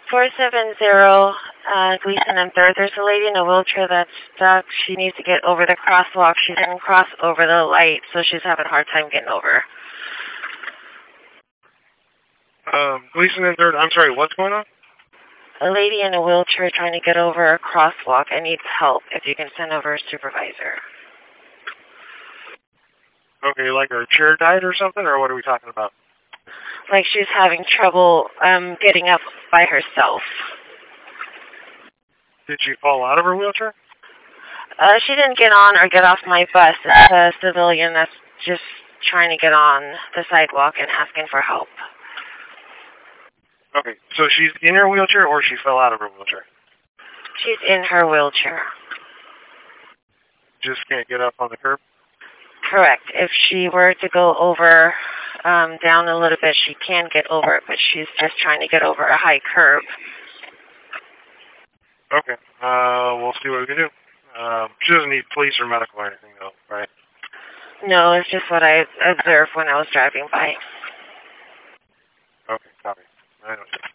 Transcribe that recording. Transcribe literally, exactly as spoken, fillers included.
four seven zero, uh, Gleason and third. There's a lady in a wheelchair that's stuck. She needs to get over the crosswalk. She didn't cross over the light, so she's having a hard time getting over. Um, Gleason and third. I'm sorry, what's going on? A lady in a wheelchair trying to get over a crosswalk and needs help. If you can send over a supervisor. Okay, like her chair died or something, or what are we talking about? Like she's having trouble um, getting up by herself. Did she fall out of her wheelchair? Uh, she didn't get on or get off my bus. It's a civilian that's just trying to get on the sidewalk and asking for help. Okay, so she's in her wheelchair or she fell out of her wheelchair? She's in her wheelchair. Just can't get up on the curb? Correct. If she were to go over, um, down a little bit, she can get over it, but she's just trying to get over a high curb. Okay. Uh, we'll see what we can do. Um, she doesn't need police or medical or anything, though, right? No, it's just what I observed when I was driving by. Okay, copy. I know.